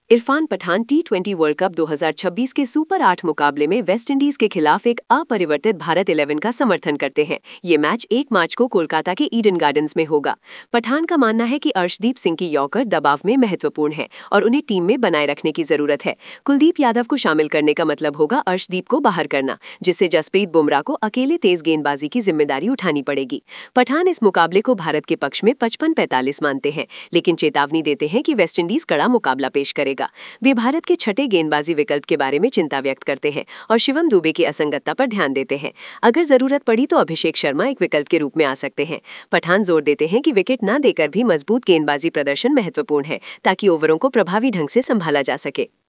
इरफान पठान टी20 world cup 2026 के super 8 मुकाबले में वेस्टइंडीज के खिलाफ एक अपरिवर्तित भारत 11 का समर्थन करते हैं। ये मैच 1 मार्च को कोलकाता के ईडन गार्डन्स में होगा। पठान का मानना है कि अर्शदीप सिंह की यॉर्कर दबाव में महत्वपूर्ण है और उन्हें टीम में बनाए रखने की जरूरत है। कुलदीप यादव को शामिल करने का मतलब होगा अर्शदीप को बाहर करना, जिससे जसप्रीत बुमराह को अकेले तेज गेंदबाजी की जिम्मेदारी उठानी पड़ेगी। पठान इस मुकाबले को भारत के पक्ष में 55-45 मानते हैं, लेकिन चेतावनी देते हैं कि वेस्टइंडीज कड़ा मुकाबला पेश करेगा। वे भारत के छठे गेंदबाजी विकल्प के बारे में चिंता व्यक्त करते हैं और शिवम दुबे की असंगतता पर ध्यान देते हैं। अगर जरूरत पड़ी तो अभिषेक शर्मा एक विकल्प के रूप में आ सकते हैं। पठान जोर देते हैं कि विकेट न देकर भी मजबूत गेंदबाजी प्रदर्शन महत्वपूर्ण है, ताकि ओवरों को प्रभावी ढंग से संभाला जा सके।